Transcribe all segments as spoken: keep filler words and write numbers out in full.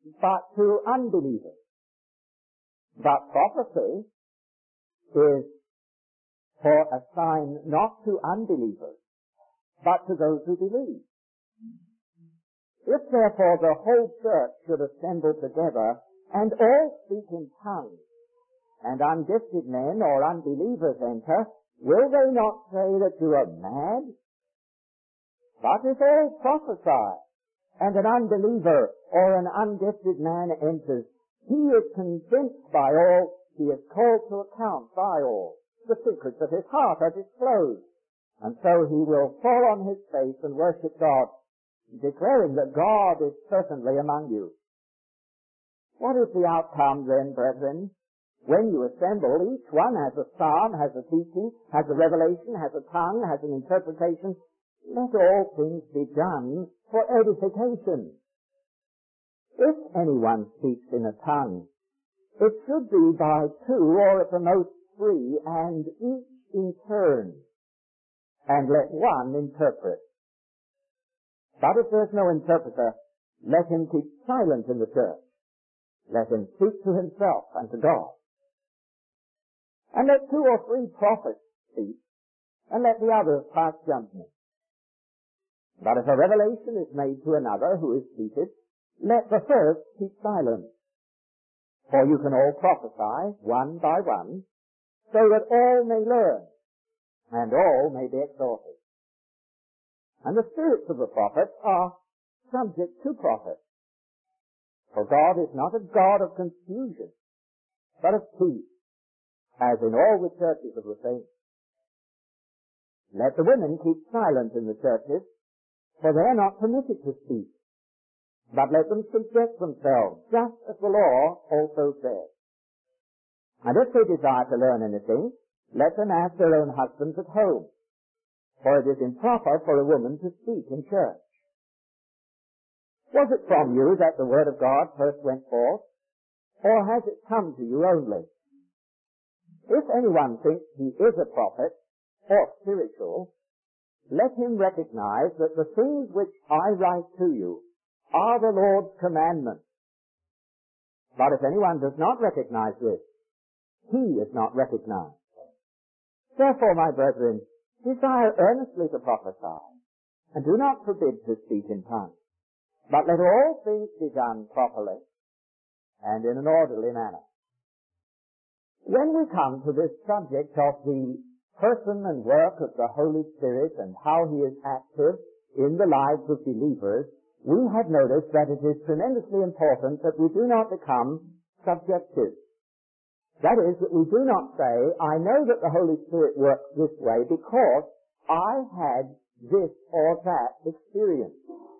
but to unbelievers. But prophecy is for a sign not to unbelievers, but to those who believe. If therefore the whole church should assemble together and all speak in tongues, and ungifted men or unbelievers enter, will they not say that you are mad? But if all prophesy, and an unbeliever or an ungifted man enters, he is convinced by all, he is called to account by all. The secrets of his heart are disclosed, and so he will fall on his face and worship God, declaring that God is certainly among you. What is the outcome then, brethren? When you assemble, each one has a psalm, has a teaching, has a revelation, has a tongue, has an interpretation. Let all things be done for edification. If anyone speaks in a tongue, it should be by two or at the most three, and each in turn, and let one interpret. But if there's no interpreter, let him keep silent in the church. Let him speak to himself and to God. And let two or three prophets speak, and let the others pass judgment. But if a revelation is made to another who is seated, let the first keep silent. For you can all prophesy, one by one, so that all may learn, and all may be exhorted. And the spirits of the prophets are subject to prophets. For God is not a God of confusion, but of peace, as in all the churches of the saints. Let the women keep silent in the churches, for they are not permitted to speak, but let them subject themselves, just as the law also says. And if they desire to learn anything, let them ask their own husbands at home, for it is improper for a woman to speak in church. Was it from you that the word of God first went forth, or has it come to you only? If anyone thinks he is a prophet, or spiritual, let him recognize that the things which I write to you are the Lord's commandments. But if anyone does not recognize this, he is not recognized. Therefore, my brethren, desire earnestly to prophesy, and do not forbid to speak in tongues, but let all things be done properly, and in an orderly manner. When we come to this subject of the person and work of the Holy Spirit and how he is active in the lives of believers, we have noticed that it is tremendously important that we do not become subjective. That is, that we do not say, I know that the Holy Spirit works this way because I had this or that experience.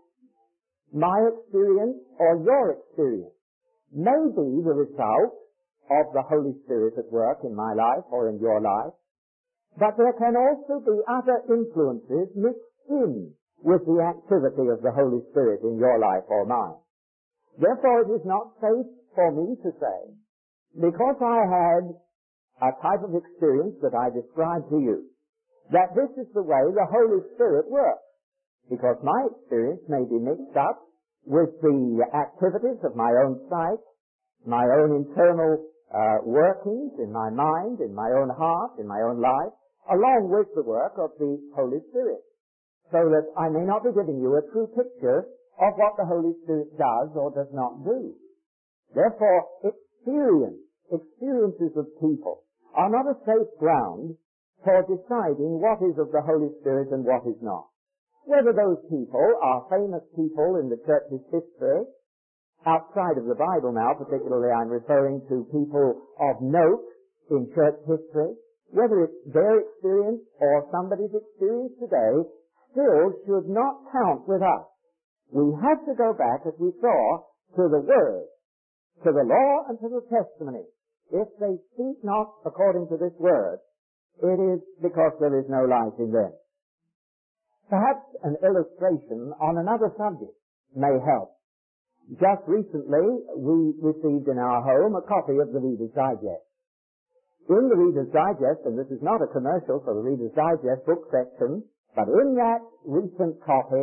My experience or your experience may be the result of the Holy Spirit at work in my life or in your life, but there can also be other influences mixed in with the activity of the Holy Spirit in your life or mine. Therefore, it is not safe for me to say, because I had a type of experience that I described to you, that this is the way the Holy Spirit works, because my experience may be mixed up with the activities of my own sight, my own internal uh, workings in my mind, in my own heart, in my own life, along with the work of the Holy Spirit, so that I may not be giving you a true picture of what the Holy Spirit does or does not do. Therefore, experience, experiences of people are not a safe ground for deciding what is of the Holy Spirit and what is not. Whether those people are famous people in the church's history, outside of the Bible now, particularly I'm referring to people of note in church history, whether it's their experience or somebody's experience today, still should not count with us. We have to go back, as we saw, to the Word, to the law and to the testimony. If they speak not according to this Word, it is because there is no light in them. Perhaps an illustration on another subject may help. Just recently, we received in our home a copy of the Reader's Digest. In the Reader's Digest, and this is not a commercial for the Reader's Digest book section, but in that recent copy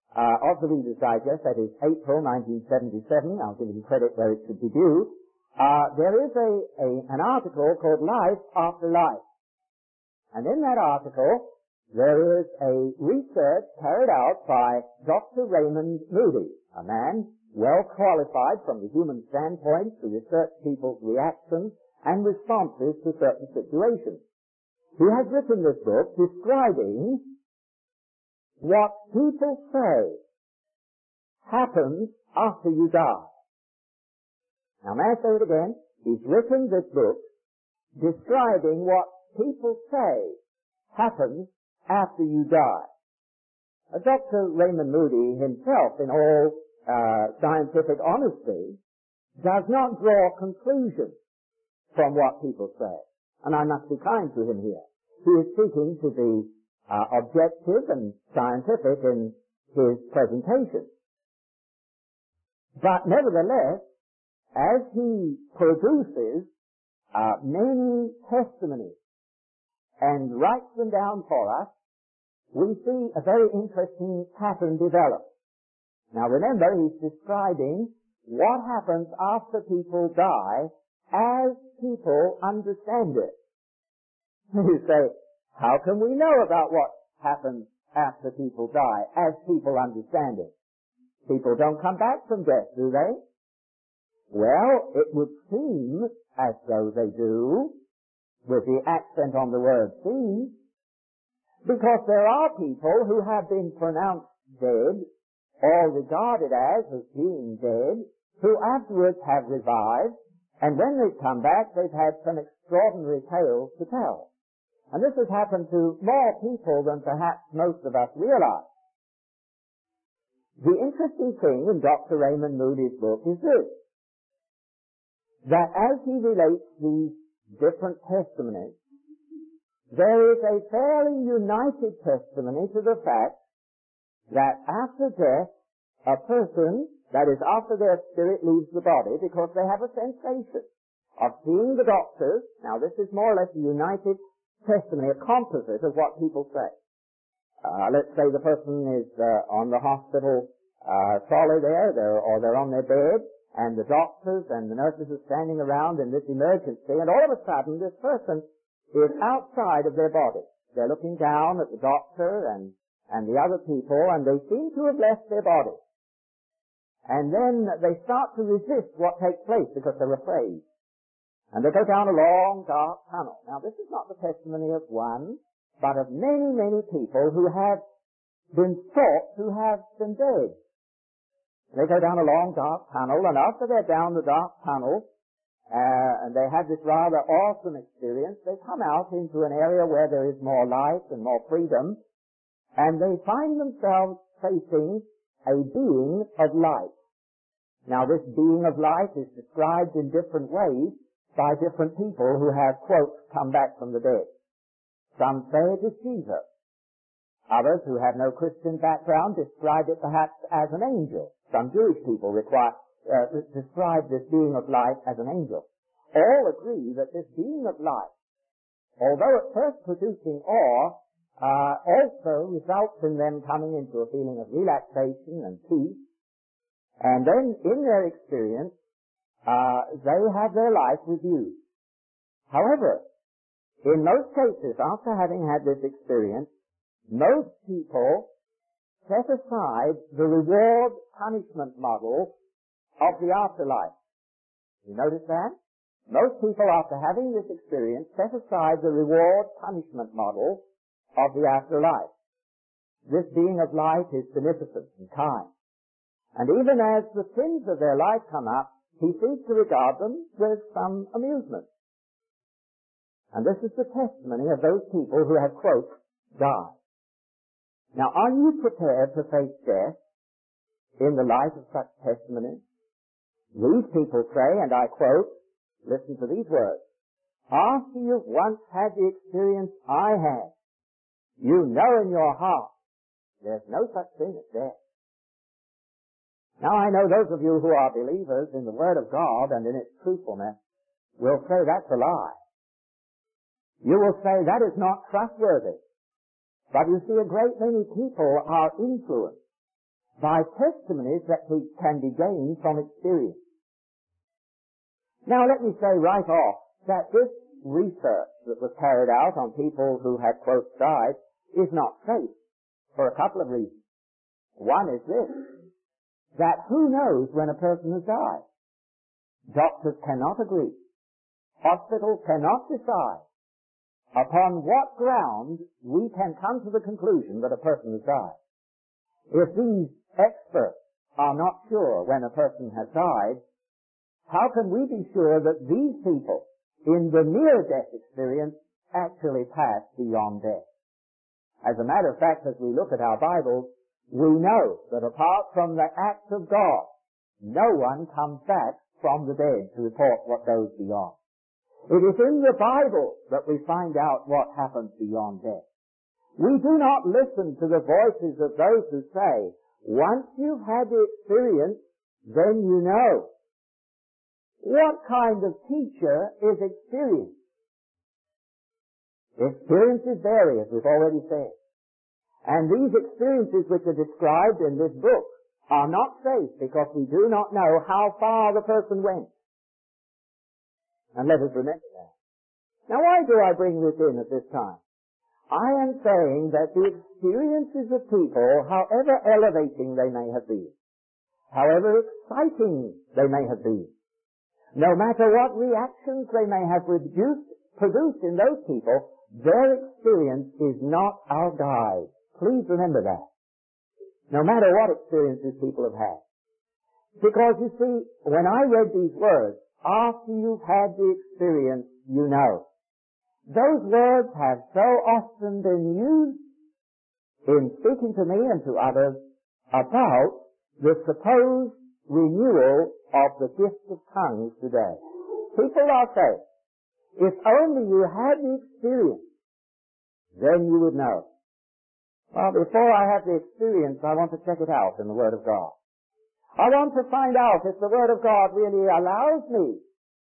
uh, of the Reader's Digest, that is April nineteen seventy-seven, I'll give you credit where it should be due, uh, there is a, a an article called Life After Life. And in that article, there is a research carried out by Doctor Raymond Moody, a man well qualified from the human standpoint to research people's reactions and responses to certain situations. He has written this book describing what people say happens after you die. Now, may I say it again? He's written this book describing what people say happens after you die. Uh, Doctor Raymond Moody himself, in all uh, scientific honesty, does not draw conclusions from what people say. And I must be kind to him here. He is seeking to be uh, objective and scientific in his presentation. But nevertheless, as he produces uh, many testimonies and writes them down for us, we see a very interesting pattern develop. Now remember, he's describing what happens after people die as people understand it. You say, how can we know about what happens after people die as people understand it? People don't come back from death, do they? Well, it would seem as though they do, with the accent on the word seem, because there are people who have been pronounced dead or regarded as as being dead, who afterwards have revived, and when they've come back, they've had some extraordinary tales to tell. And this has happened to more people than perhaps most of us realize. The interesting thing in Doctor Raymond Moody's book is this, that as he relates these different testimonies, there is a fairly united testimony to the fact that after death, a person, that is after their spirit leaves the body, because they have a sensation of seeing the doctors. Now this is more or less a united testimony, a composite of what people say. Uh, let's say the person is uh, on the hospital uh, trolley there, they're, or they're on their bed, and the doctors and the nurses are standing around in this emergency, and all of a sudden this person is outside of their body. They're looking down at the doctor and, and the other people, and they seem to have left their body. And then they start to resist what takes place because they're afraid. And they go down a long, dark tunnel. Now, this is not the testimony of one, but of many, many people who have been thought to have been dead. They go down a long, dark tunnel, and after they're down the dark tunnel, uh, and they have this rather awesome experience, they come out into an area where there is more light and more freedom, and they find themselves facing a being of light. Now, this being of light is described in different ways by different people who have, quote, come back from the dead. Some say it is Jesus. Others who have no Christian background describe it perhaps as an angel. Some Jewish people require, uh, describe this being of light as an angel. All agree that this being of light, although at first producing awe, uh, also results in them coming into a feeling of relaxation and peace. And then in their experience, uh, they have their life reviewed. However, in most cases, after having had this experience, most people set aside the reward-punishment model of the afterlife. You notice that? Most people, after having this experience, set aside the reward-punishment model of the afterlife. This being of light is beneficent and kind. And even as the sins of their life come up, he seems to regard them with some amusement. And this is the testimony of those people who have, quote, died. Now, are you prepared to face death in the light of such testimonies? These people say, and I quote, listen to these words, after you've once had the experience I had, you know in your heart there's no such thing as death. Now, I know those of you who are believers in the Word of God and in its truthfulness will say that's a lie. You will say that is not trustworthy. But you see, a great many people are influenced by testimonies that can be gained from experience. Now let me say right off that this research that was carried out on people who had, quote, died is not safe for a couple of reasons. One is this, that who knows when a person has died? Doctors cannot agree. Hospitals cannot decide upon what ground we can come to the conclusion that a person has died. If these experts are not sure when a person has died, how can we be sure that these people in the near-death experience actually pass beyond death? As a matter of fact, as we look at our Bibles, we know that apart from the act of God, no one comes back from the dead to report what goes beyond. It is in the Bible that we find out what happens beyond death. We do not listen to the voices of those who say, once you've had the experience, then you know. What kind of teacher is experience? Experiences vary, as we've already said. And these experiences which are described in this book are not safe because we do not know how far the person went. And let us remember that. Now why do I bring this in at this time? I am saying that the experiences of people, however elevating they may have been, however exciting they may have been, no matter what reactions they may have produced, produced in those people, their experience is not our guide. Please remember that. No matter what experiences people have had. Because you see, when I read these words, after you've had the experience, you know. Those words have so often been used in speaking to me and to others about the supposed renewal of the gift of tongues today. People are saying, if only you had the experience, then you would know. Well, before I have the experience, I want to check it out in the Word of God. I want to find out if the Word of God really allows me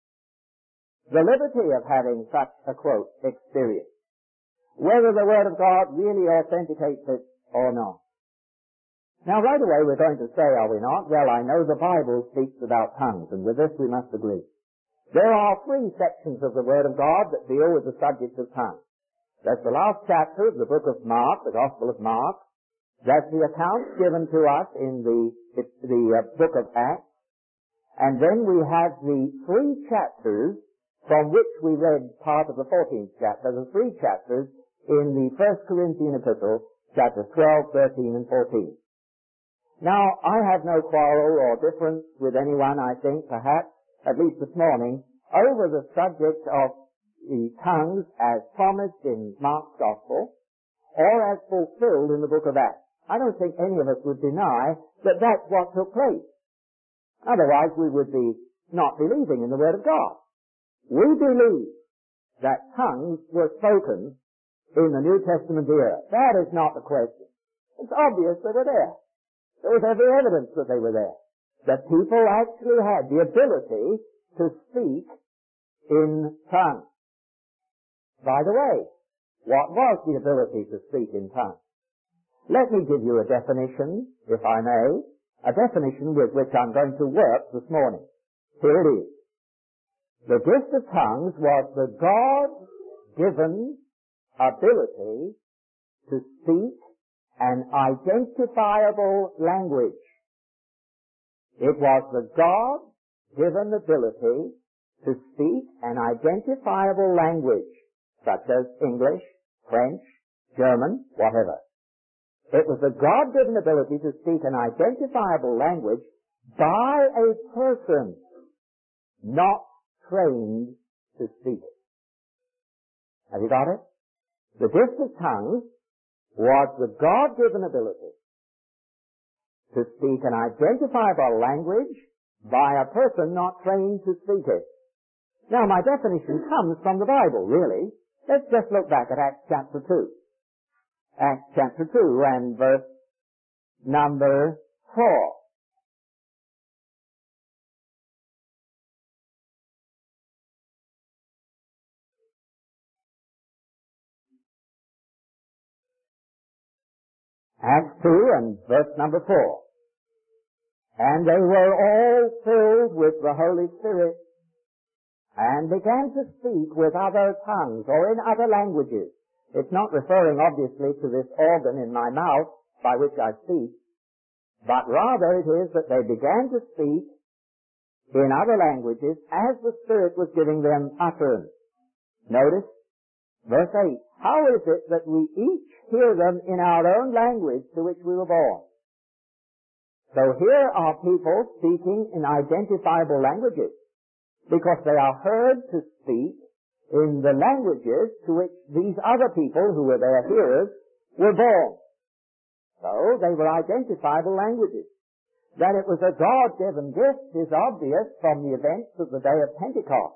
the liberty of having such a, quote, experience. Whether the Word of God really authenticates it or not. Now, right away we're going to say, are we not? Well, I know the Bible speaks about tongues, and with this we must agree. There are three sections of the Word of God that deal with the subject of tongues. That's the last chapter of the book of Mark, the Gospel of Mark. That's the account given to us in the, the uh, book of Acts. And then we have the three chapters from which we read part of the fourteenth chapter, the three chapters in the First Corinthian epistle, chapters twelve, thirteen, and fourteen. Now, I have no quarrel or difference with anyone, I think, perhaps, at least this morning, over the subject of the tongues as promised in Mark's Gospel, or as fulfilled in the book of Acts. I don't think any of us would deny that that's what took place. Otherwise, we would be not believing in the Word of God. We believe that tongues were spoken in the New Testament era. That is not the question. It's obvious they were there. There was every evidence that they were there. That people actually had the ability to speak in tongues. By the way, what was the ability to speak in tongues? Let me give you a definition, if I may, a definition with which I'm going to work this morning. Here it is. The gift of tongues was the God-given ability to speak an identifiable language. It was the God-given ability to speak an identifiable language, such as English, French, German, whatever. It was the God-given ability to speak an identifiable language by a person not trained to speak it. Have you got it? The gift of tongues was the God-given ability to speak an identifiable language by a person not trained to speak it. Now, my definition comes from the Bible, really. Let's just look back at Acts chapter two. Acts chapter two and verse number four. Acts two and verse number four. And they were all filled with the Holy Spirit, and began to speak with other tongues, or in other languages. It's not referring, obviously, to this organ in my mouth by which I speak, but rather it is that they began to speak in other languages as the Spirit was giving them utterance. Notice, verse eight, how is it that we each hear them in our own language to which we were born? So here are people speaking in identifiable languages, because they are heard to speak in the languages to which these other people who were their hearers were born. So they were identifiable languages. That it was a God-given gift is obvious from the events of the day of Pentecost.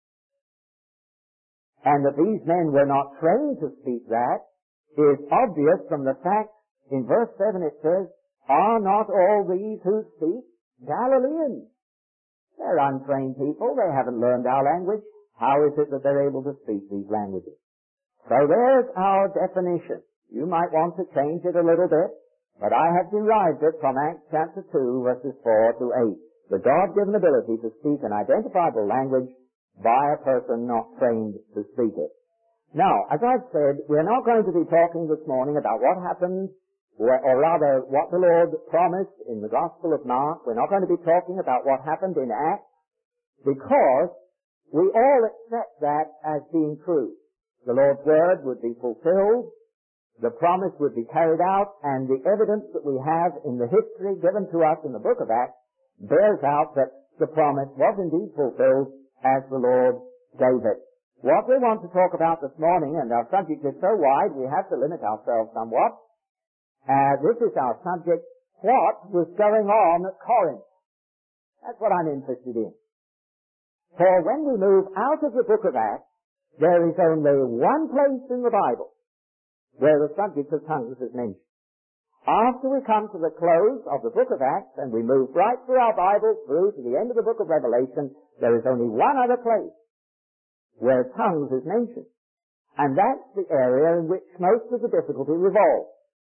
And that these men were not trained to speak that is obvious from the fact in verse seven it says, are not all these who speak Galileans? They're untrained people. They haven't learned our language. How is it that they're able to speak these languages? So there's our definition. You might want to change it a little bit, but I have derived it from Acts chapter two, verses four to eight. The God-given ability to speak an identifiable language by a person not trained to speak it. Now, as I've said, we're not going to be talking this morning about what happened, or rather what the Lord promised in the Gospel of Mark. We're not going to be talking about what happened in Acts, because we all accept that as being true. The Lord's Word would be fulfilled, the promise would be carried out, and the evidence that we have in the history given to us in the book of Acts bears out that the promise was indeed fulfilled as the Lord gave it. What we want to talk about this morning, and our subject is so wide we have to limit ourselves somewhat, uh, this is our subject, what was going on at Corinth. That's what I'm interested in. For when we move out of the book of Acts, there is only one place in the Bible where the subject of tongues is mentioned. After we come to the close of the book of Acts and we move right through our Bible through to the end of the book of Revelation, there is only one other place where tongues is mentioned. And that's the area in which most of the difficulty revolves.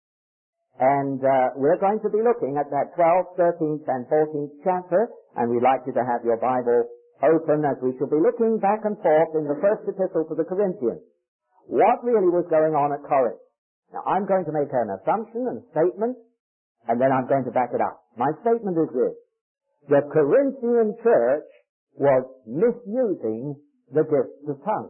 And uh, we're going to be looking at that twelfth, thirteenth, and fourteenth chapter, and we'd like you to have your Bible open as we shall be looking back and forth in the first epistle to the Corinthians. What really was going on at Corinth? Now, I'm going to make an assumption and a statement, and then I'm going to back it up. My statement is this. The Corinthian church was misusing the gifts of tongues.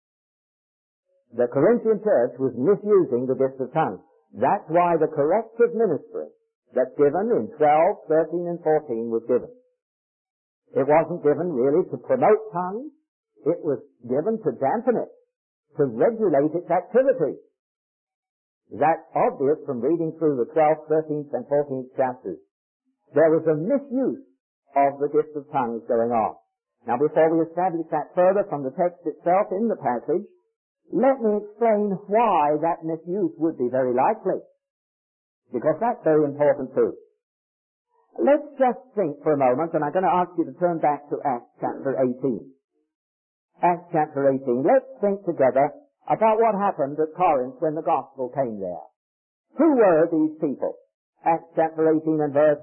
The Corinthian church was misusing the gifts of tongues. That's why the corrective ministry that's given in twelve, thirteen, and fourteen was given. It wasn't given really to promote tongues. It was given to dampen it, to regulate its activity. That's obvious from reading through the twelfth, thirteenth, and fourteenth chapters. There was a misuse of the gift of tongues going on. Now, before we establish that further from the text itself in the passage, let me explain why that misuse would be very likely. Because that's very important too. Let's just think for a moment, and I'm going to ask you to turn back to Acts chapter eighteen. Acts chapter eighteen. Let's think together about what happened at Corinth when the gospel came there. Who were these people? Acts chapter eighteen and verse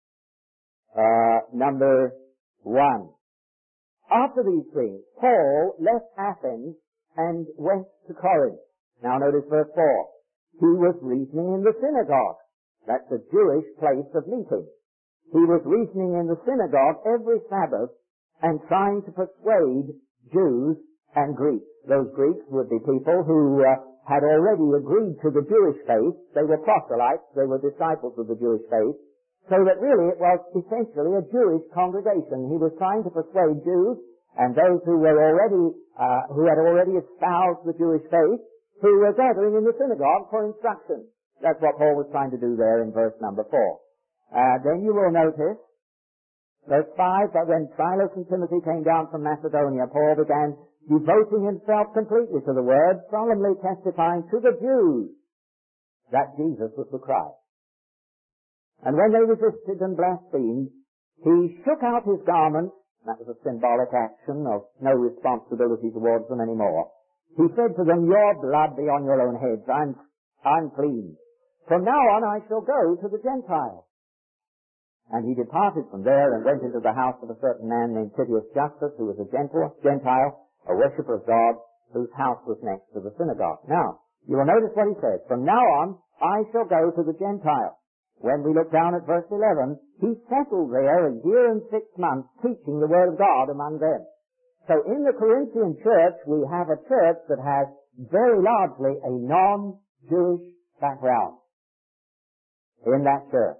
uh, number one. After these things, Paul left Athens and went to Corinth. Now notice verse four. He was reasoning in the synagogue. That's a Jewish place of meeting. He was reasoning in the synagogue every Sabbath and trying to persuade Jews and Greeks. Those Greeks would be people who uh, had already agreed to the Jewish faith. They were proselytes. They were disciples of the Jewish faith. So that really it was essentially a Jewish congregation. He was trying to persuade Jews and those who were already, uh, who had already espoused the Jewish faith, who were gathering in the synagogue for instruction. That's what Paul was trying to do there in verse number four. Uh, then you will notice, verse five, that when Silas and Timothy came down from Macedonia, Paul began devoting himself completely to the word, solemnly testifying to the Jews that Jesus was the Christ. And when they resisted and blasphemed, he shook out his garments. That was a symbolic action of no responsibility towards them anymore. He said to them, your blood be on your own heads. I'm, I'm clean. From now on I shall go to the Gentiles. And he departed from there and went into the house of a certain man named Titius Justus, who was a Gentile, a worshipper of God, whose house was next to the synagogue. Now, you will notice what he says. From now on, I shall go to the Gentiles. When we look down at verse eleven, he settled there a year and six months teaching the word of God among them. So in the Corinthian church, we have a church that has very largely a non-Jewish background in that church.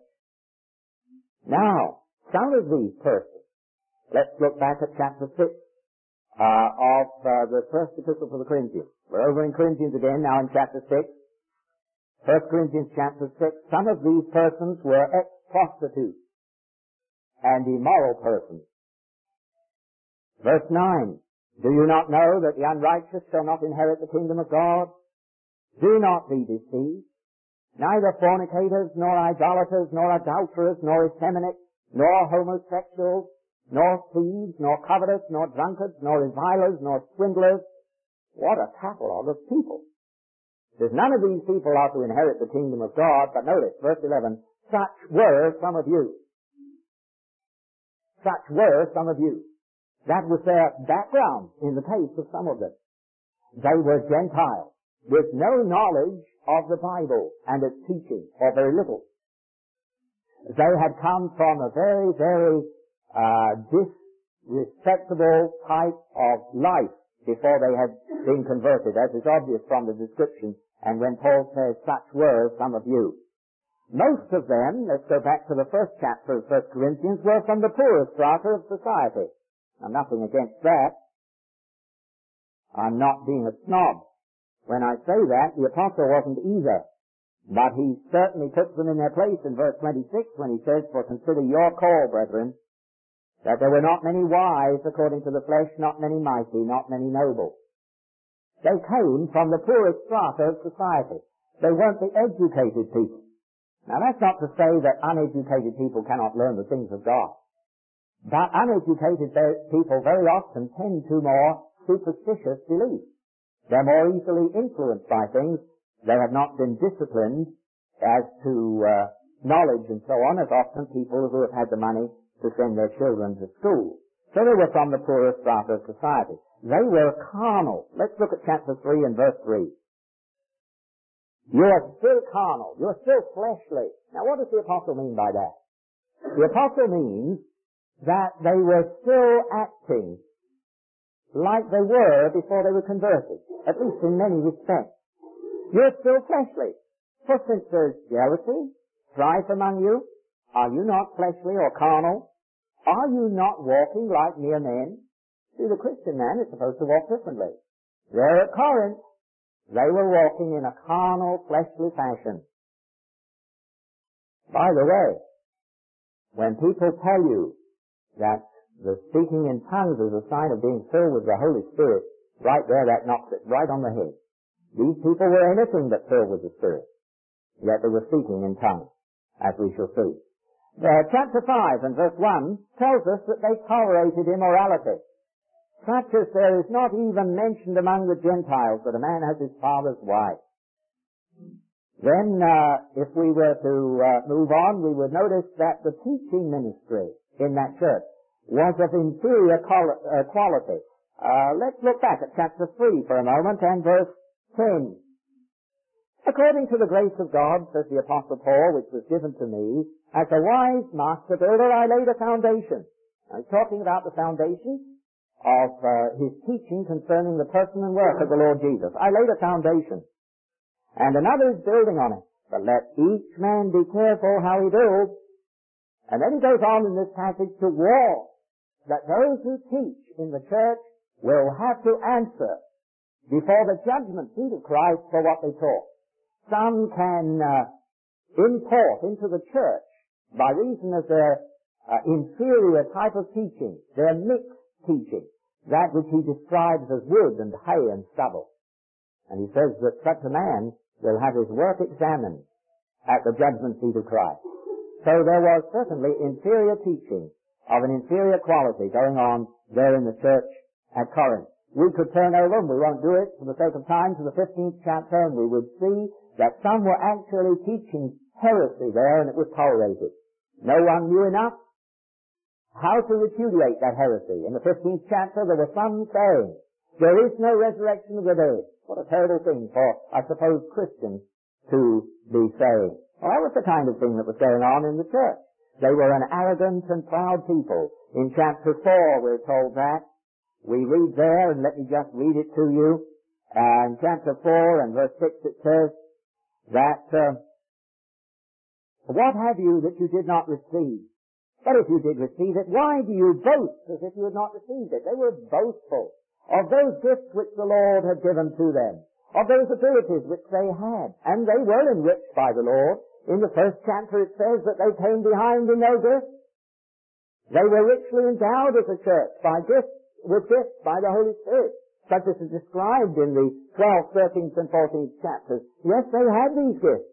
Now, some of these persons, let's look back at chapter six uh, of uh, the first epistle to the Corinthians. We're over in Corinthians again, now in chapter six. First Corinthians chapter six. Some of these persons were ex-prostitutes and immoral persons. Verse nine. Do you not know that the unrighteous shall not inherit the kingdom of God? Do not be deceived. Neither fornicators, nor idolaters, nor adulterers, nor effeminates, nor homosexuals, nor thieves, nor covetous, nor drunkards, nor revilers, nor swindlers. What a catalogue of people. Says none of these people are to inherit the kingdom of God, but notice, verse eleven, such were some of you. Such were some of you. That was their background in the case of some of them. They were Gentiles with no knowledge of the Bible and its teaching, or very little. They had come from a very, very uh, disrespectable type of life before they had been converted, as is obvious from the description, and when Paul says, such were some of you. Most of them, let's go back to the first chapter of First Corinthians, were from the poorest strata of society. I'm nothing against that. I'm not being a snob. When I say that, the apostle wasn't either. But he certainly puts them in their place in verse twenty-six when he says, for consider your call, brethren, that there were not many wise according to the flesh, not many mighty, not many noble. They came from the poorest strata of society. They weren't the educated people. Now that's not to say that uneducated people cannot learn the things of God. But uneducated people very often tend to more superstitious beliefs. They're more easily influenced by things. They have not been disciplined as to uh, knowledge and so on, as often people who have had the money to send their children to school. So they were from the poorest strata of society. They were carnal. Let's look at chapter three and verse three. You are still carnal. You are still fleshly. Now what does the apostle mean by that? The apostle means that they were still acting like they were before they were converted, at least in many respects. You're still fleshly. For since there's jealousy, strife among you, are you not fleshly or carnal? Are you not walking like mere men? See, the Christian man is supposed to walk differently. There at Corinth, they were walking in a carnal, fleshly fashion. By the way, when people tell you that the speaking in tongues is a sign of being filled with the Holy Spirit, right there, that knocks it right on the head. These people were anything but filled with the Spirit, yet they were speaking in tongues, as we shall see. Uh, chapter five and verse one tells us that they tolerated immorality, such as there is not even mentioned among the Gentiles that a man has his father's wife. Then, uh, if we were to uh, move on, we would notice that the teaching ministry in that church was of inferior quali- uh, quality. Uh, let's look back at chapter three for a moment and verse ten. According to the grace of God, says the Apostle Paul, which was given to me, as a wise master builder, I laid a foundation. Now, he's talking about the foundation of uh, his teaching concerning the person and work of the Lord Jesus. I laid a foundation, and another is building on it. But let each man be careful how he builds. And then he goes on in this passage to warn that those who teach in the church will have to answer before the judgment seat of Christ for what they taught. Some can uh, import into the church, by reason of their uh, inferior type of teaching, their mixed teaching, that which he describes as wood and hay and stubble. And he says that such a man will have his work examined at the judgment seat of Christ. So there was certainly inferior teaching of an inferior quality going on there in the church at Corinth. We could turn over, and we won't do it for the sake of time, to the fifteenth chapter, and we would see that some were actually teaching heresy there, and it was tolerated. No one knew enough how to repudiate that heresy. In the fifteenth chapter there were some saying, there is no resurrection of the dead. What a terrible thing for, I suppose, Christians to be saying. Well, that was the kind of thing that was going on in the church. They were an arrogant and proud people. In chapter four we're told that. We read there, and let me just read it to you. Uh, in chapter four and verse six it says that, uh, what have you that you did not receive? But if you did receive it, why do you boast as if you had not received it? They were boastful of those gifts which the Lord had given to them, of those abilities which they had. And they were enriched by the Lord. In the first chapter it says that they came behind in no gifts. They were richly endowed as a church by gifts, with gifts by the Holy Spirit, such as is described in the twelfth, thirteenth, and fourteenth chapters. Yes, they had these gifts.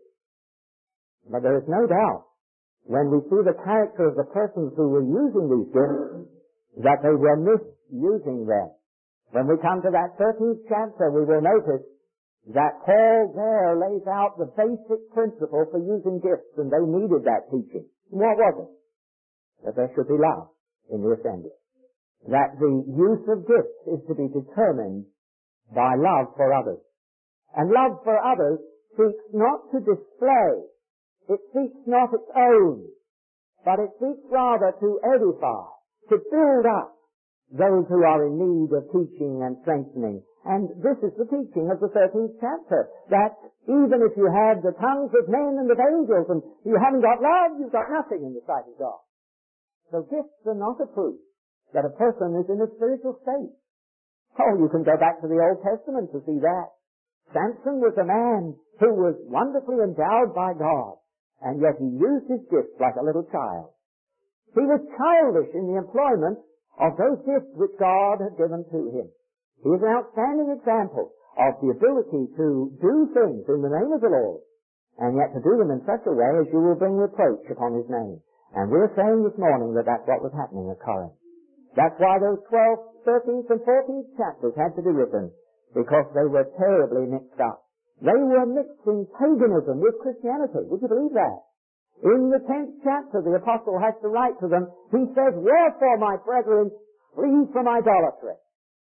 But there is no doubt, when we see the character of the persons who were using these gifts, that they were misusing them. When we come to that thirteenth chapter, we will notice that Paul there lays out the basic principle for using gifts, and they needed that teaching. What was it? That there should be love in the assembly. That the use of gifts is to be determined by love for others. And love for others seeks not to display, it seeks not its own, but it seeks rather to edify, to build up those who are in need of teaching and strengthening. And this is the teaching of the thirteenth chapter, that even if you have the tongues of men and of angels and you haven't got love, you've got nothing in the sight of God. So gifts are not a proof that a person is in a spiritual state. Oh, you can go back to the Old Testament to see that. Samson was a man who was wonderfully endowed by God, and yet he used his gifts like a little child. He was childish in the employment of those gifts which God had given to him. He is an outstanding example of the ability to do things in the name of the Lord, and yet to do them in such a way as you will bring reproach upon his name. And we're saying this morning that that's what was happening at Corinth. That's why those twelfth, thirteenth, and fourteenth chapters had to be written, because they were terribly mixed up. They were mixing paganism with Christianity. Would you believe that? In the tenth chapter, the apostle has to write to them. He says, wherefore, my brethren, flee from idolatry.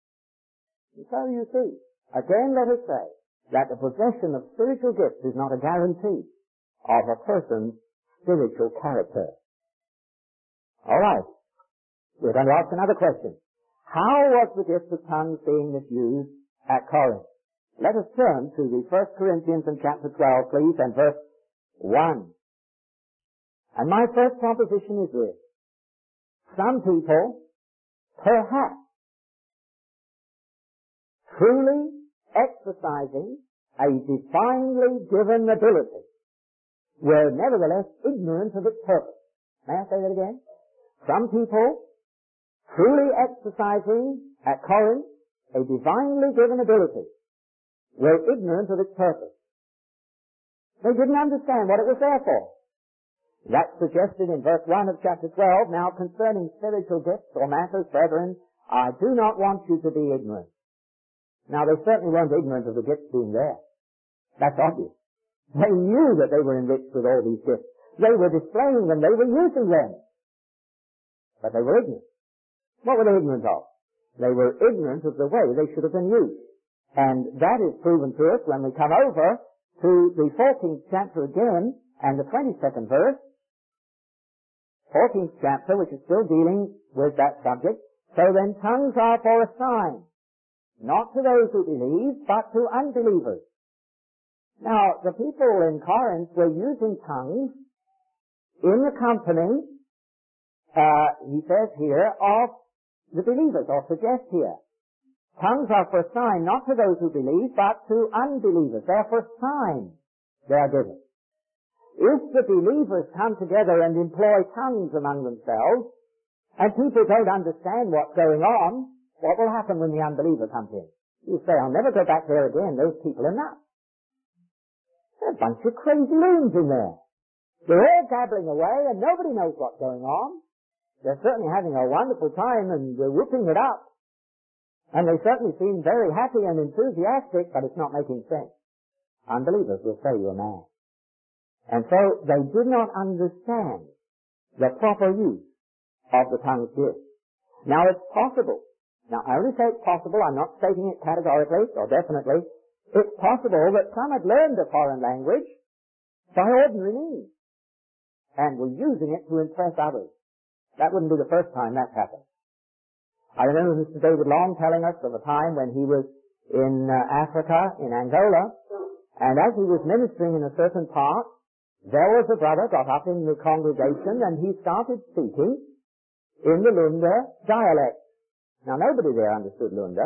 And so you see, again let us say that the possession of spiritual gifts is not a guarantee of a person's spiritual character. All right. We're going to ask another question. How was the gift of tongues being misused at Corinth? Let us turn to the First Corinthians in chapter twelve, please, and verse one. And my first proposition is this. Some people, perhaps, truly exercising a divinely given ability, were nevertheless ignorant of its purpose. May I say that again? Some people, truly exercising at Corinth a divinely given ability, were ignorant of its purpose. They didn't understand what it was there for. That's suggested in verse one of chapter twelve. Now concerning spiritual gifts or matters, brethren, I do not want you to be ignorant. Now they certainly weren't ignorant of the gifts being there. That's obvious. They knew that they were enriched with all these gifts. They were displaying them, they were using them. But they were ignorant. What were they ignorant of? They were ignorant of the way they should have been used. And that is proven to us when we come over to the fourteenth chapter again and the twenty-second verse. fourteenth chapter, which is still dealing with that subject. So then tongues are for a sign, not to those who believe, but to unbelievers. Now, the people in Corinth were using tongues in the company, uh, he says here, of the believers, or suggest here. Tongues are for a sign, not to those who believe, but to unbelievers. They're for signs they are given. If the believers come together and employ tongues among themselves, and people don't understand what's going on, what will happen when the unbeliever comes in? You say, I'll never go back there again. Those people are nuts. There are a bunch of crazy loons in there. They're all gabbling away and nobody knows what's going on. They're certainly having a wonderful time and they're whooping it up. And they certainly seem very happy and enthusiastic, but it's not making sense. Unbelievers will say you're mad. And so they did not understand the proper use of the tongue's gift. Now it's possible. Now I only say it's possible, I'm not stating it categorically or definitely. It's possible that some had learned a foreign language by ordinary means and were using it to impress others. That wouldn't be the first time that's happened. I remember Mister David Long telling us of a time when he was in uh, Africa, in Angola, and as he was ministering in a certain part, there was a brother got up in the congregation and he started speaking in the Lunda dialect. Now nobody there understood Lunda.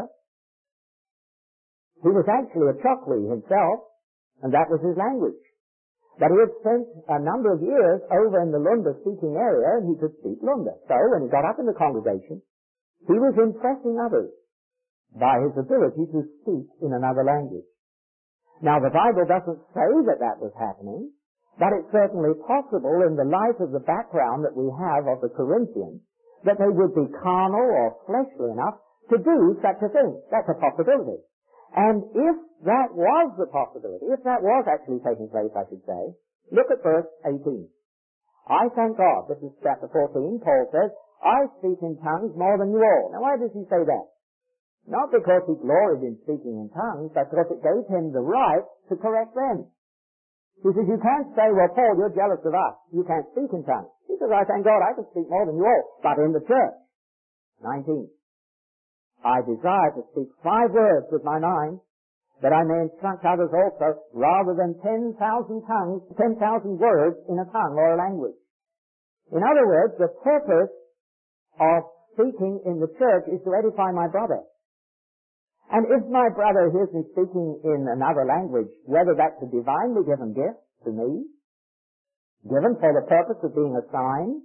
He was actually a Chokwe himself, and that was his language. But he had spent a number of years over in the Lunda speaking area and he could speak Lunda. So when he got up in the congregation, he was impressing others by his ability to speak in another language. Now the Bible doesn't say that that was happening, but it's certainly possible in the light of the background that we have of the Corinthians that they would be carnal or fleshly enough to do such a thing. That's a possibility. And if that was the possibility, if that was actually taking place, I should say, look at verse eighteen. I thank God, this is chapter fourteen, Paul says, I speak in tongues more than you all. Now why does he say that? Not because he gloried in speaking in tongues, but because it gave him the right to correct them. He says, you can't say, well, Paul, you're jealous of us. You can't speak in tongues. He says, I thank God I can speak more than you all, but in the church. nineteen. I desire to speak five words with my mind, that I may instruct others also, rather than ten thousand tongues, ten thousand words in a tongue or a language. In other words, the purpose of speaking in the church is to edify my brother. And if my brother hears me speaking in another language, whether that's a divinely given gift to me, given for the purpose of being a sign,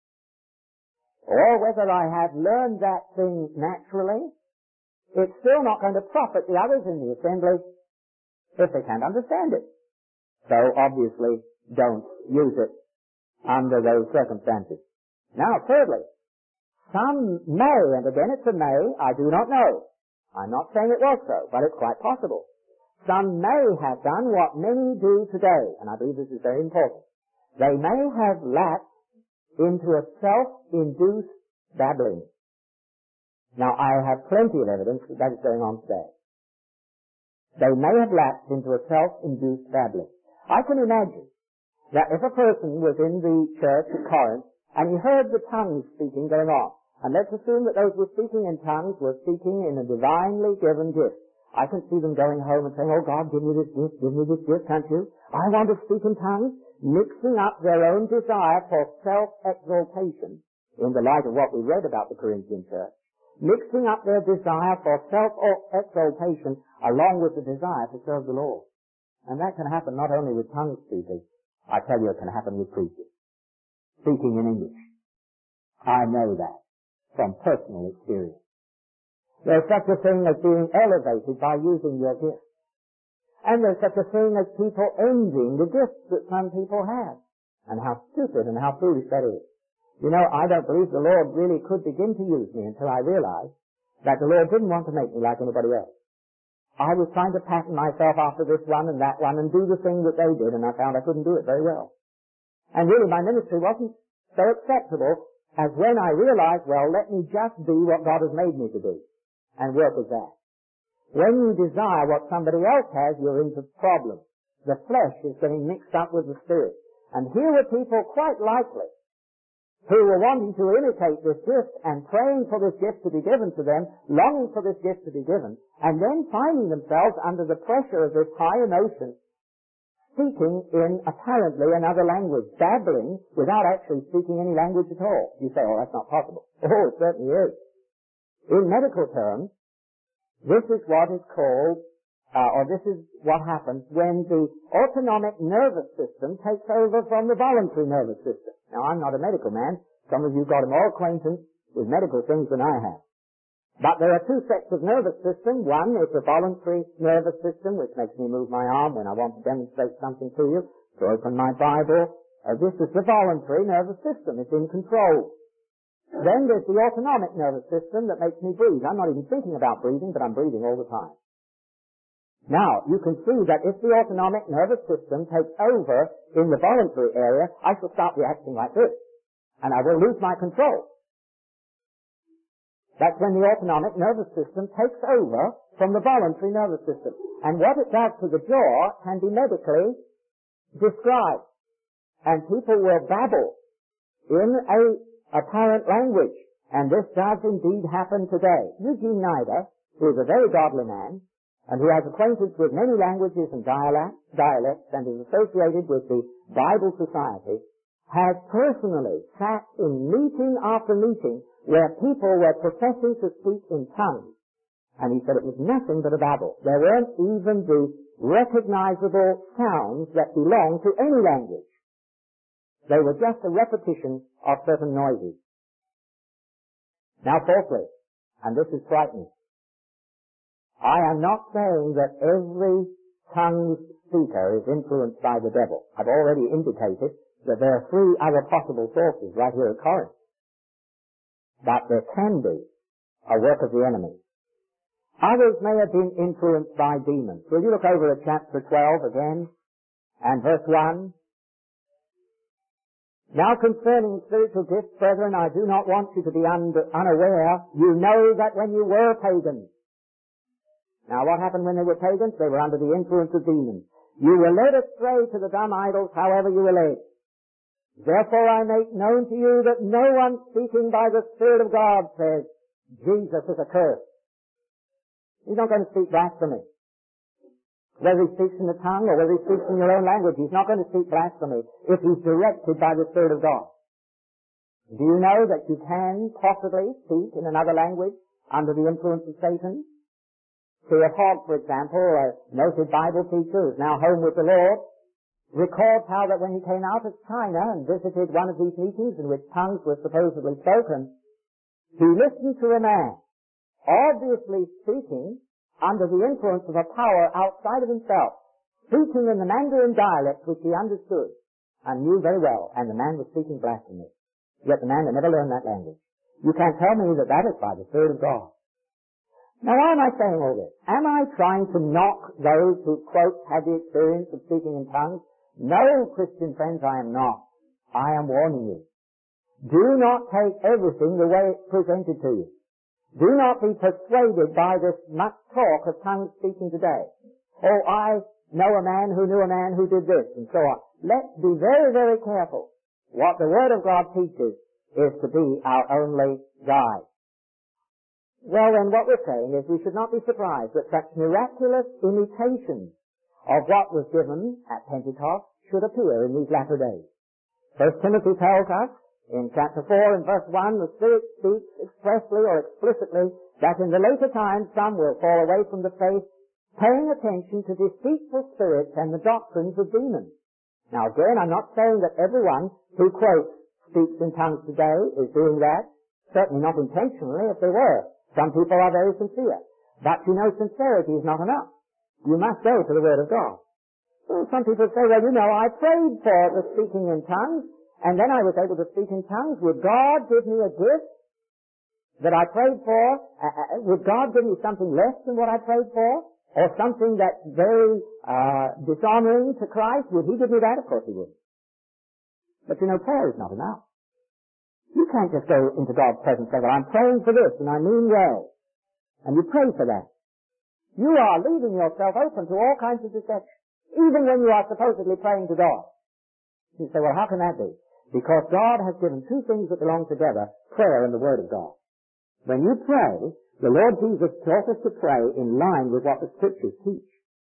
or whether I have learned that thing naturally, it's still not going to profit the others in the assembly if they can't understand it. So obviously don't use it under those circumstances. Now thirdly, some may, and again it's a may, I do not know. I'm not saying it was so, but it's quite possible. Some may have done what many do today, and I believe this is very important. They may have lapsed into a self-induced babbling. Now, I have plenty of evidence that that is going on today. They may have lapsed into a self-induced babbling. I can imagine that if a person was in the church at Corinth and he heard the tongues speaking going on, and let's assume that those who were speaking in tongues were speaking in a divinely given gift. I can see them going home and saying, oh God, give me this gift, give me this gift, can't you? I want to speak in tongues, mixing up their own desire for self-exaltation in the light of what we read about the Corinthian church, mixing up their desire for self-exaltation along with the desire to serve the Lord. And that can happen not only with tongue speakers, I tell you it can happen with preachers, speaking in English. I know that from personal experience. There's such a thing as being elevated by using your gift. And there's such a thing as people envying the gifts that some people have. And how stupid and how foolish that is. You know, I don't believe the Lord really could begin to use me until I realized that the Lord didn't want to make me like anybody else. I was trying to pattern myself after this one and that one and do the thing that they did, and I found I couldn't do it very well. And really my ministry wasn't so acceptable as when I realized, well, let me just be what God has made me to be and work with that. When you desire what somebody else has, you're into problems. The flesh is getting mixed up with the spirit. And here were people quite likely who were wanting to imitate this gift and praying for this gift to be given to them, longing for this gift to be given, and then finding themselves under the pressure of this high emotion, speaking in apparently another language, babbling without actually speaking any language at all. You say, oh, that's not possible. Oh, it certainly is. In medical terms, this is what is called, uh, or this is what happens when the autonomic nervous system takes over from the voluntary nervous system. Now, I'm not a medical man. Some of you got more acquaintance with medical things than I have. But there are two sets of nervous system. One is the voluntary nervous system, which makes me move my arm when I want to demonstrate something to you, to open my Bible. Uh, this is the voluntary nervous system. It's in control. Then there's the autonomic nervous system that makes me breathe. I'm not even thinking about breathing, but I'm breathing all the time. Now, you can see that if the autonomic nervous system takes over in the voluntary area, I shall start reacting like this. and I will lose my control. That's when the autonomic nervous system takes over from the voluntary nervous system. And what it does to the jaw can be medically described. And people will babble in a apparent language. And this does indeed happen today. Eugene Nida, who is a very godly man, and who has acquaintance with many languages and dialects, dialects and is associated with the Bible Society, has personally sat in meeting after meeting where people were professing to speak in tongues. And he said it was nothing but a babble. There weren't even the recognizable sounds that belong to any language. They were just a repetition of certain noises. Now fourthly, and this is frightening, I am not saying that every tongues speaker is influenced by the devil. I've already indicated that there are three other possible sources right here at Corinth. But there can be a work of the enemy. Others may have been influenced by demons. Will you look over at chapter twelve again and verse one? Now concerning spiritual gifts, brethren, I do not want you to be un- unaware. You know that when you were pagans. Now what happened when they were pagans? They were under the influence of demons. You were led astray to the dumb idols, however you were led. Therefore I make known to you that no one speaking by the Spirit of God says, Jesus is accursed. He's not going to speak blasphemy. Whether he speaks in the tongue or whether he speaks in your own language, he's not going to speak blasphemy if he's directed by the Spirit of God. Do you know that you can possibly speak in another language under the influence of Satan? C F Hogg, for example, a noted Bible teacher who's now home with the Lord, records how that when he came out of China and visited one of these meetings in which tongues were supposedly spoken, he listened to a man, obviously speaking under the influence of a power outside of himself, speaking in the Mandarin dialect which he understood and knew very well, and the man was speaking blasphemy. Yet the man had never learned that language. You can't tell me that that is by the Spirit of God. Now, why am I saying all this? Am I trying to knock those who, quote, had the experience of speaking in tongues? No, Christian friends, I am not. I am warning you. Do not take everything the way it's presented to you. Do not be persuaded by this much talk of tongue speaking today. Oh, I know a man who knew a man who did this, and so on. Let's be very, very careful. What the Word of God teaches is to be our only guide. Well, then, what we're saying is we should not be surprised that such miraculous imitations of what was given at Pentecost should appear in these latter days. First Timothy tells us in chapter four and verse one, the Spirit speaks expressly or explicitly that in the later times some will fall away from the faith, paying attention to deceitful spirits and the doctrines of demons. Now again, I'm not saying that everyone who quotes speaks in tongues today is doing that. Certainly not intentionally if they were. Some people are very sincere. But you know, sincerity is not enough. You must go to the Word of God. Well, some people say, well, you know, I prayed for the speaking in tongues, and then I was able to speak in tongues. Would God give me a gift that I prayed for? Uh, would God give me something less than what I prayed for? Or something that's very uh, dishonoring to Christ? Would He give me that? Of course He would. But you know, prayer is not enough. You can't just go into God's presence and say, well, I'm praying for this, and I mean well. And you pray for that. You are leaving yourself open to all kinds of deception, even when you are supposedly praying to God. You say, well, how can that be? Because God has given two things that belong together, prayer and the Word of God. When you pray, the Lord Jesus taught us to pray in line with what the Scriptures teach.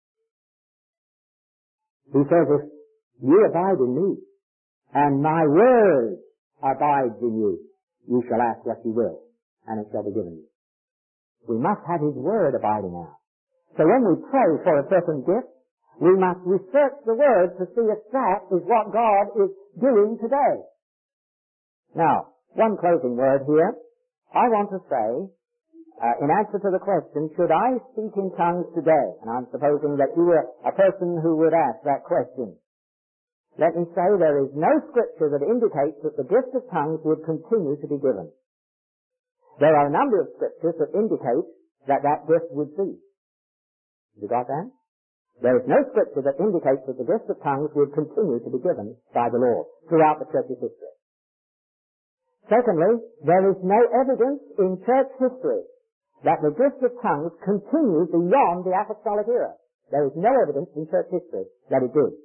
He says, if you abide in me, and my word abides in you, you shall ask what you will, and it shall be given you. We must have His Word abiding in us. So when we pray for a certain gift, we must research the Word to see if that is what God is doing today. Now, one closing word here. I want to say, uh, in answer to the question, should I speak in tongues today? And I'm supposing that you were a person who would ask that question. Let me say there is no scripture that indicates that the gift of tongues would continue to be given. There are a number of scriptures that indicate that that gift would cease. You got that? There is no scripture that indicates that the gift of tongues would continue to be given by the Lord throughout the church's history. Secondly, there is no evidence in church history that the gift of tongues continued beyond the apostolic era. There is no evidence in church history that it did.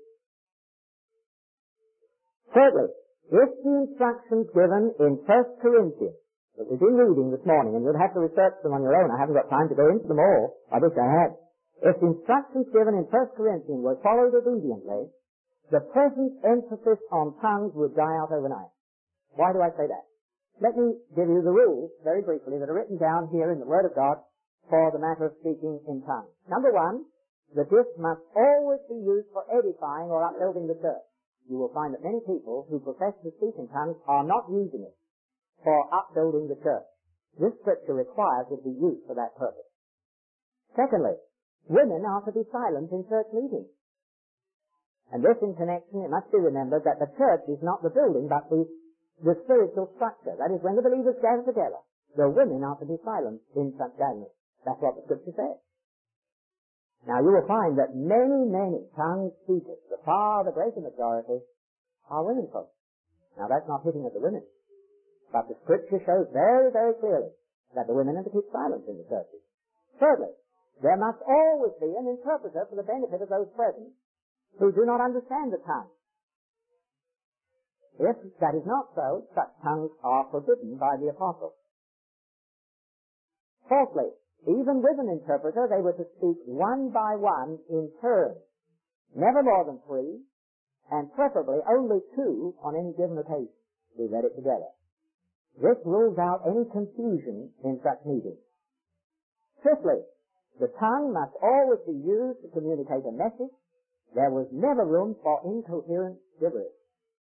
Thirdly, if the instructions given in First Corinthians that we've been reading this morning, and you'll have to research them on your own, I haven't got time to go into them all, I wish I had. If the instructions given in First Corinthians were followed obediently, the present emphasis on tongues would die out overnight. Why do I say that? Let me give you the rules, very briefly, that are written down here in the Word of God for the matter of speaking in tongues. Number one, the gift must always be used for edifying or upbuilding the church. You will find that many people who profess to speak in tongues are not using it for upbuilding the church. This scripture requires it be used for that purpose. Secondly, women are to be silent in church meetings. And this in connection, it must be remembered that the church is not the building but the, the spiritual structure. That is, when the believers gather together, the women are to be silent in such gatherings. That's what the scripture says. Now you will find that many, many tongue speakers, the far, the greater majority, are women folk. Now that's not hitting at the women. But the scripture shows very, very clearly that the women are to keep silent in the churches. Thirdly, there must always be an interpreter for the benefit of those present who do not understand the tongue. If that is not so, such tongues are forbidden by the apostle. Fourthly, even with an interpreter, they were to speak one by one in turn, never more than three, and preferably only two on any given occasion. We read it together. This rules out any confusion in such meetings. Fifthly, the tongue must always be used to communicate a message. There was never room for incoherent gibberish.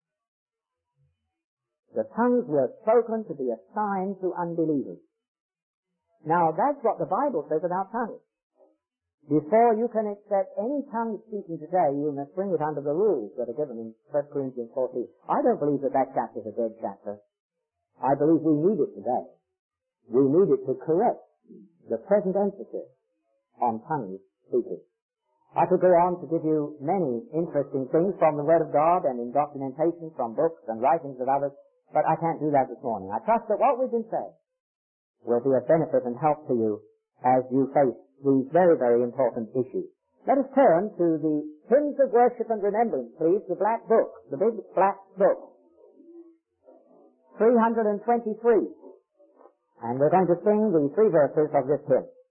The tongues were spoken to be a sign to unbelievers. Now that's what the Bible says about tongues. Before you can accept any tongue speaking today, you must bring it under the rules that are given in First Corinthians fourteen. I don't believe that that chapter is a dead chapter. I believe we need it today. We need it to correct the present emphasis on tongue speaking. I could go on to give you many interesting things from the Word of God and in documentation from books and writings of others, but I can't do that this morning. I trust that what we've been saying will be of benefit and help to you as you face these very, very important issues. Let us turn to the Hymns of Worship and Remembrance, please, the black book, the big black book. three hundred twenty-three. And we're going to sing the three verses of this hymn.